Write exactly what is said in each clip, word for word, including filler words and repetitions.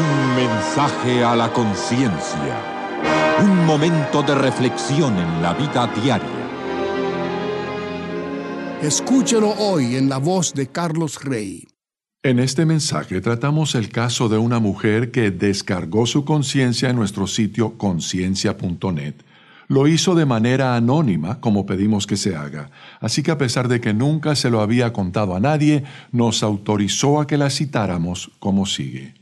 Un mensaje a la conciencia. Un momento de reflexión en la vida diaria. Escúchelo hoy en la voz de Carlos Rey. En este mensaje tratamos el caso de una mujer que descargó su conciencia en nuestro sitio conciencia punto net. Lo hizo de manera anónima, como pedimos que se haga. Así que a pesar de que nunca se lo había contado a nadie, nos autorizó a que la citáramos como sigue.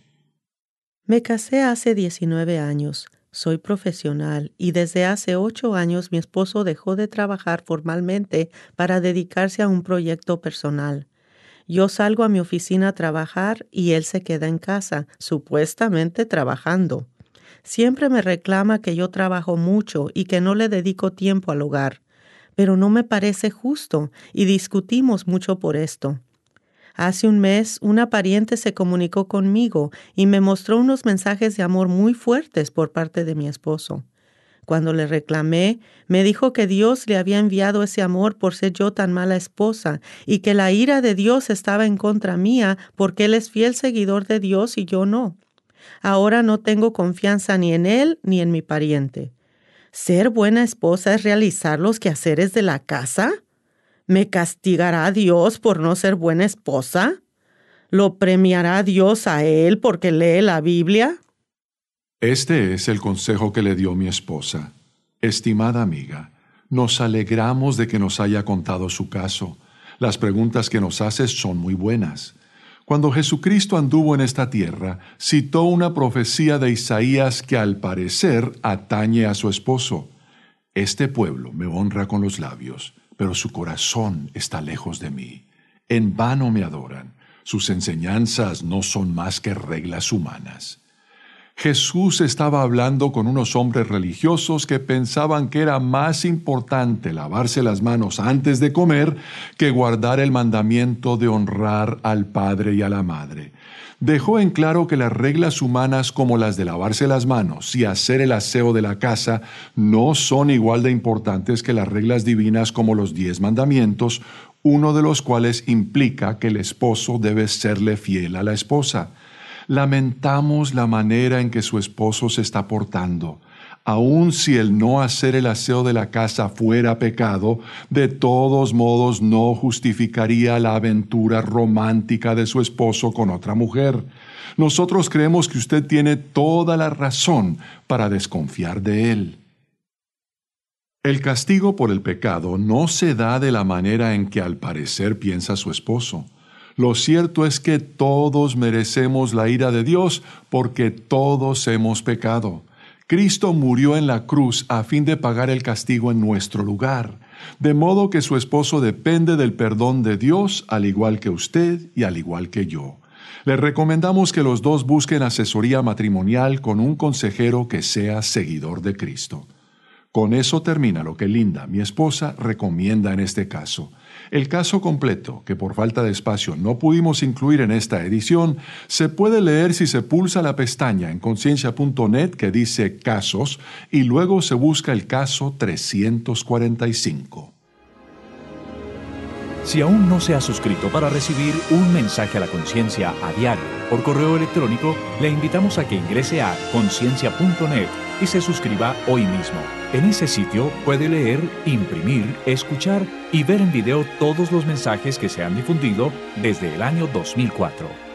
Me casé hace diecinueve años. Soy profesional y desde hace ocho años mi esposo dejó de trabajar formalmente para dedicarse a un proyecto personal. Yo salgo a mi oficina a trabajar y él se queda en casa, supuestamente trabajando. Siempre me reclama que yo trabajo mucho y que no le dedico tiempo al hogar, pero no me parece justo y discutimos mucho por esto. Hace un mes, una pariente se comunicó conmigo y me mostró unos mensajes de amor muy fuertes por parte de mi esposo. Cuando le reclamé, me dijo que Dios le había enviado ese amor por ser yo tan mala esposa y que la ira de Dios estaba en contra mía porque él es fiel seguidor de Dios y yo no. Ahora no tengo confianza ni en él ni en mi pariente. ¿Ser buena esposa es realizar los quehaceres de la casa? ¿Me castigará Dios por no ser buena esposa? ¿Lo premiará Dios a él porque lee la Biblia? Este es el consejo que le dio mi esposa. Estimada amiga, nos alegramos de que nos haya contado su caso. Las preguntas que nos hace son muy buenas. Cuando Jesucristo anduvo en esta tierra, citó una profecía de Isaías que al parecer atañe a su esposo. Este pueblo me honra con los labios, pero su corazón está lejos de mí. En vano me adoran. Sus enseñanzas no son más que reglas humanas. Jesús estaba hablando con unos hombres religiosos que pensaban que era más importante lavarse las manos antes de comer que guardar el mandamiento de honrar al padre y a la madre. Dejó en claro que las reglas humanas como las de lavarse las manos y hacer el aseo de la casa no son igual de importantes que las reglas divinas como los diez mandamientos, uno de los cuales implica que el esposo debe serle fiel a la esposa. Lamentamos la manera en que su esposo se está portando. Aun si el no hacer el aseo de la casa fuera pecado, de todos modos no justificaría la aventura romántica de su esposo con otra mujer. Nosotros creemos que usted tiene toda la razón para desconfiar de él. El castigo por el pecado no se da de la manera en que al parecer piensa su esposo. Lo cierto es que todos merecemos la ira de Dios porque todos hemos pecado. Cristo murió en la cruz a fin de pagar el castigo en nuestro lugar, de modo que su esposo depende del perdón de Dios al igual que usted y al igual que yo. Le recomendamos que los dos busquen asesoría matrimonial con un consejero que sea seguidor de Cristo. Con eso termina lo que Linda, mi esposa, recomienda en este caso. El caso completo, que por falta de espacio no pudimos incluir en esta edición, se puede leer si se pulsa la pestaña en conciencia punto net que dice Casos y luego se busca el caso trescientos cuarenta y cinco. Si aún no se ha suscrito para recibir un mensaje a la conciencia a diario por correo electrónico, le invitamos a que ingrese a conciencia punto net y se suscriba hoy mismo. En ese sitio puede leer, imprimir, escuchar y ver en video todos los mensajes que se han difundido desde el año dos mil cuatro.